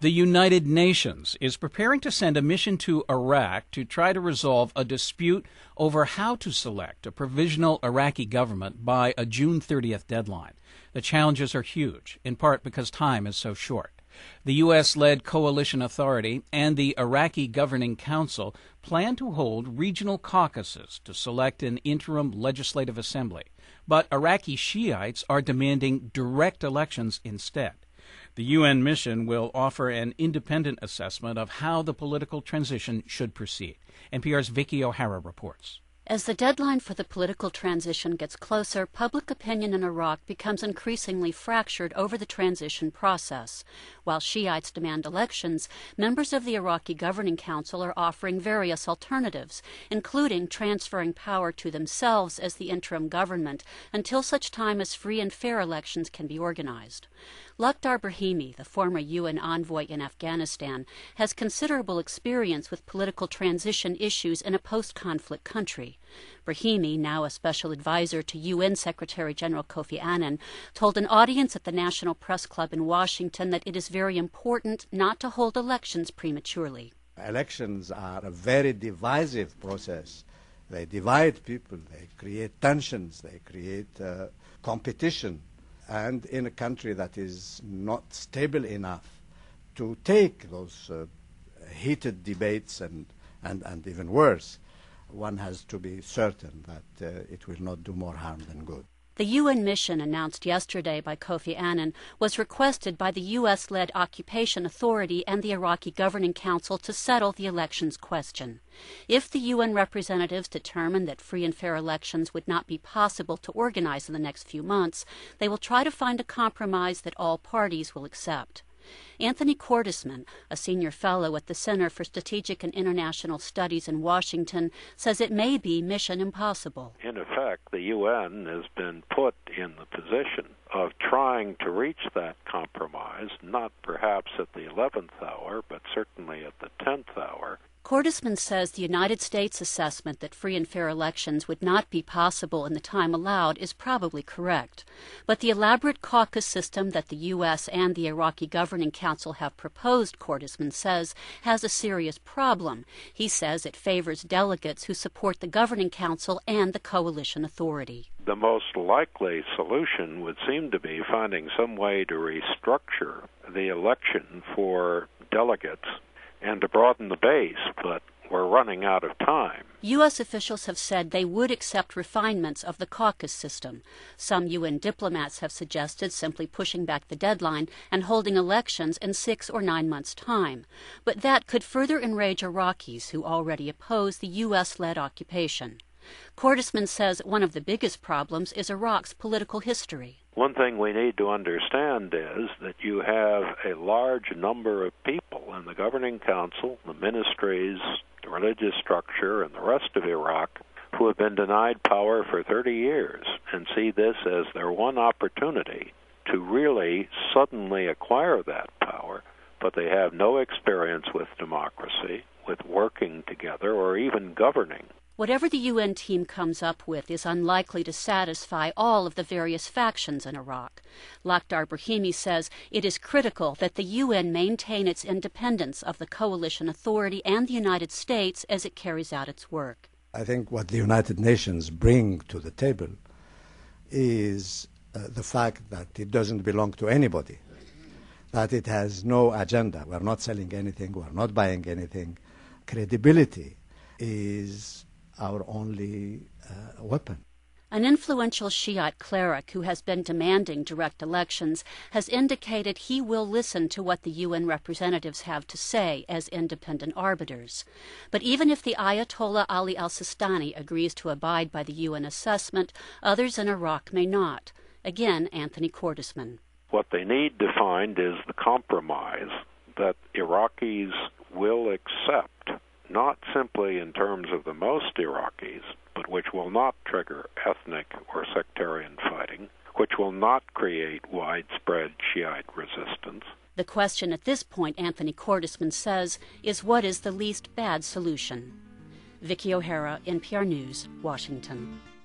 The United Nations is preparing to send a mission to Iraq to try to resolve a dispute over how to select a provisional Iraqi government by a June 30th deadline. The challenges are huge, in part because time is so short. The U.S.-led Coalition Authority and the Iraqi Governing Council plan to hold regional caucuses to select an interim legislative assembly, but Iraqi Shiites are demanding direct elections instead. The UN mission will offer an independent assessment of how the political transition should proceed. NPR's Vicky O'Hara reports. As the deadline for the political transition gets closer, public opinion in Iraq becomes increasingly fractured over the transition process. While Shiites demand elections, members of the Iraqi Governing Council are offering various alternatives, including transferring power to themselves as the interim government until such time as free and fair elections can be organized. Lakhdar Brahimi, the former UN envoy in Afghanistan, has considerable experience with political transition issues in a post-conflict country. Brahimi, now a special advisor to UN Secretary General Kofi Annan, told an audience at the National Press Club in Washington that it is very important not to hold elections prematurely. Elections are a very divisive process. They divide people, they create tensions, they create competition. And in a country that is not stable enough to take those heated debates and even worse, one has to be certain that it will not do more harm than good. The UN mission announced yesterday by Kofi Annan was requested by the U.S.-led Occupation Authority and the Iraqi Governing Council to settle the elections question. If the UN representatives determine that free and fair elections would not be possible to organize in the next few months, they will try to find a compromise that all parties will accept. Anthony Cordesman, a senior fellow at the Center for Strategic and International Studies in Washington, says it may be mission impossible. In effect, the UN has been put in the position of trying to reach that compromise, not perhaps at the 11th hour, but certainly at the 10th hour. Cordesman says the United States assessment that free and fair elections would not be possible in the time allowed is probably correct. But the elaborate caucus system that the U.S. and the Iraqi Governing Council have proposed, Cordesman says, has a serious problem. He says it favors delegates who support the Governing Council and the Coalition Authority. The most likely solution would seem to be finding some way to restructure the election for delegates and to broaden the base, but we're running out of time. U.S. officials have said they would accept refinements of the caucus system. Some UN diplomats have suggested simply pushing back the deadline and holding elections in 6 or 9 months' time. But that could further enrage Iraqis who already oppose the U.S.-led occupation. Cordesman says one of the biggest problems is Iraq's political history. One thing we need to understand is that you have a large number of people in the Governing Council, the ministries, the religious structure, and the rest of Iraq who have been denied power for 30 years and see this as their one opportunity to really suddenly acquire that power, but they have no experience with democracy, with working together, or even governing. Whatever the UN team comes up with is unlikely to satisfy all of the various factions in Iraq. Lakhdar Brahimi says it is critical that the UN maintain its independence of the Coalition Authority and the United States as it carries out its work. I think what the United Nations bring to the table is the fact that it doesn't belong to anybody, that it has no agenda. We're not selling anything, we're not buying anything. Credibility is our only weapon. An influential Shiite cleric who has been demanding direct elections has indicated he will listen to what the UN representatives have to say as independent arbiters. But even if the Ayatollah Ali al-Sistani agrees to abide by the UN assessment, others in Iraq may not. Again, Anthony Cordesman. What they need to find is the compromise that Iraqis will accept, not simply in terms of the most Iraqis, but which will not trigger ethnic or sectarian fighting, which will not create widespread Shiite resistance. The question at this point, Anthony Cordesman says, is what is the least bad solution? Vicky O'Hara, NPR News, Washington.